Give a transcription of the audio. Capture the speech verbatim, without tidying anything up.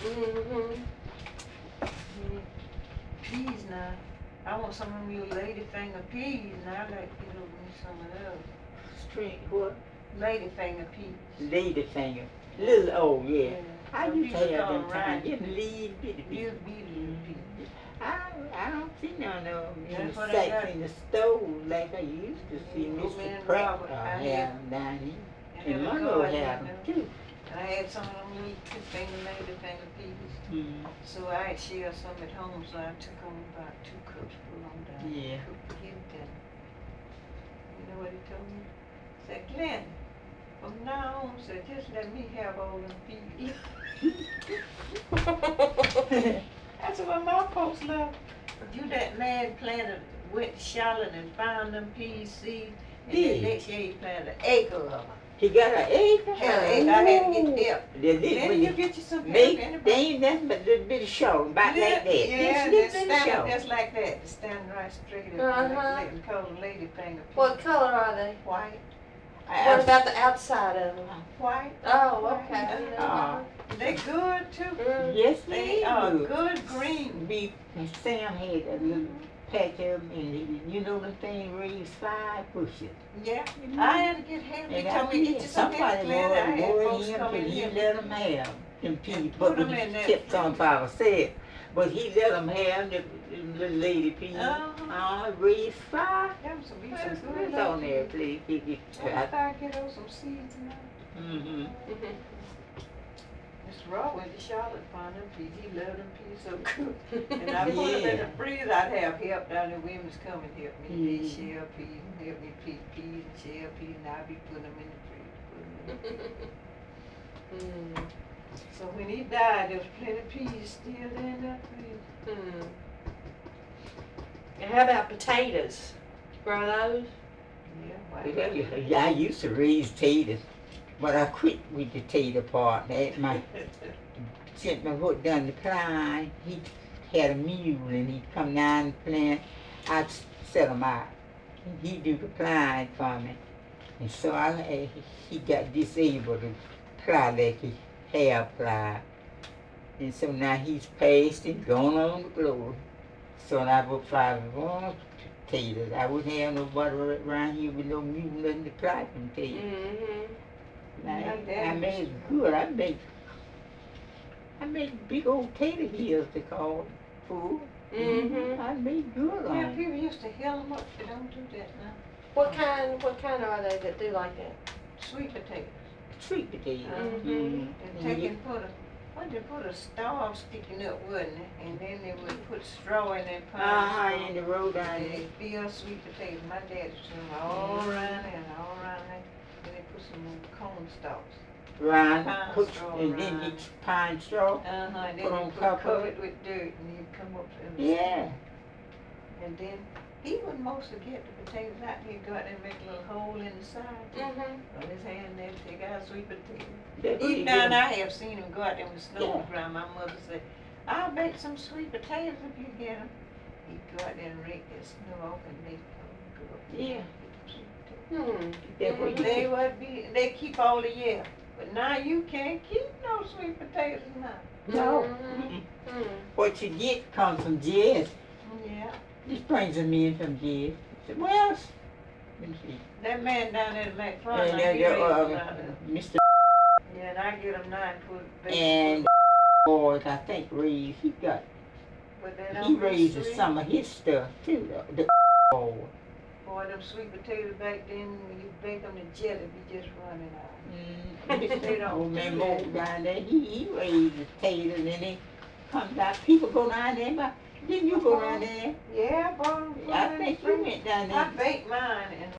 Mm-hmm. Yeah. Peas now. I want some of your lady finger peas now. I like to get over me some of those. String what? Lady finger peas. Lady finger. Little, oh yeah. Yeah. I Some used to people have call them them kind. rind Them peas. little bitty Little peas. bitty peas. I, I don't see none of them in That's the what I sacks got. in the stove like I used to see Yeah, Mister man, Pratt Robert, uh, I have had- them down here. I And had a Monroe garden, have you them know. too. And I had some of them little two finger lady finger peas. Mm. So I had shared some at home, so I took home about two cups full on down. Yeah. Cooked him dinner. You know what he told me? He said, Glenn, from now on, said, just let me have all them peas. That's what my folks love. You that man planted, went to Charlotte and found them peas seeds, and Yeah. the next year he planted an acre of them. He got an acre? Had an acre, I had to get help. The little, Then when you you get you some help, make, anybody? they ain't nothing but a little bit of show, about Yeah, like that. Yeah, Just they little bit of stand show. up just like that. They stand right straight up. Uh-huh. Like, like, call them lady finger peas. What color are they? White. I- What about the outside of them? White. Oh, okay. Uh, They good too. Mm. Yes, They they are do. good green. We, and Sam had a little patch of them, and he, you know the thing raised five bushes. Yeah. I had to get help. He And I told me get did. you some help. Somebody Glenn. I more, had more folks him, come but in he here. let them have them peas. And But put 'em when in he that kept on freezer. Papa said, but he let them have the, the little lady peas. Uh-huh. Uh, raised five. Them some be That's some good. good on there, please. I start get those some seeds now. Mm-hmm. Mister Raw went to Charlotte, found them peas. He loved them peas so good. And I put them in Yeah. the freezer. I'd have help down there. Women's come and help me. They Mm. shell peas and help me pick peas and shell peas. And I'd be putting them in the freezer. Putting 'em in the Mm. So when he died, there was plenty of peas still in that freezer. Mm. And how about potatoes? Grow those? Yeah, why? Yeah, I used to raise taters, but I quit with the tater part. That my since my foot done the climb, he had a mule and he'd come down and plant. I'd set him out. He'd do the plying for me. And so I, he he got disabled to ply like he had ply. And so now he's passed and gone on the globe. So I would fly more potatoes. I wouldn't have nobody around here with no mule nothing to ply them potatoes. Mm-hmm. Now, My I dad made used it to- good. I made I made big old tater heels they call food. Mm-hmm. I made good on Yeah, it. people used to hill them up. They don't do that now. What kind? What kind are they that do like that? Sweet potatoes. Sweet potatoes. Mhm. Mhm. And And take you- and put a, what they put a star sticking up, wouldn't it? And then they would put straw in that pine Uh-huh, straw. in the road down And there. they fill sweet potatoes. My dad used to do them all Mhm. around there and all around there. And they put some corn stalks. Round, Pine put, straw and then you around. pine straw. Uh-huh, and then Put on you put, top of cover it. it with dirt and you come up and Yeah. And then he would mostly get the potatoes out. He'd go out there and make a little hole in the side. Mm-hmm. On his hand there, take out a sweet potato. That's what Even you now, do. I have seen him go out there with snow on Yeah. the ground. My mother said, I'll bake some sweet potatoes if you get them. He'd go out there and rake that snow off and make them go up there Yeah. and get them sweet potatoes. Hmm. That's what you They do. would be, they keep all the year. But now you can't keep no sweet potatoes now. No. Mhm. Mm-mm. Mm. What you get comes from Jess. Yeah. Just brings them in from Jess. I said, well, s- let me see. That man down there at McFarland, And, he uh, raised them uh, out there. Mister Yeah, and I get them now and put bacon. and boys, I think raised, he got, But they he don't be raises sweet. some of his stuff too, the, the boy. Boy, them sweet potatoes back then, when you bake them, the jelly be just running out. Mm, They don't old do man that. Mo down there, he, he raises potatoes and he comes out, people go down there, but didn't you go down there? Yeah, boy. I think you went down I there. baked mine and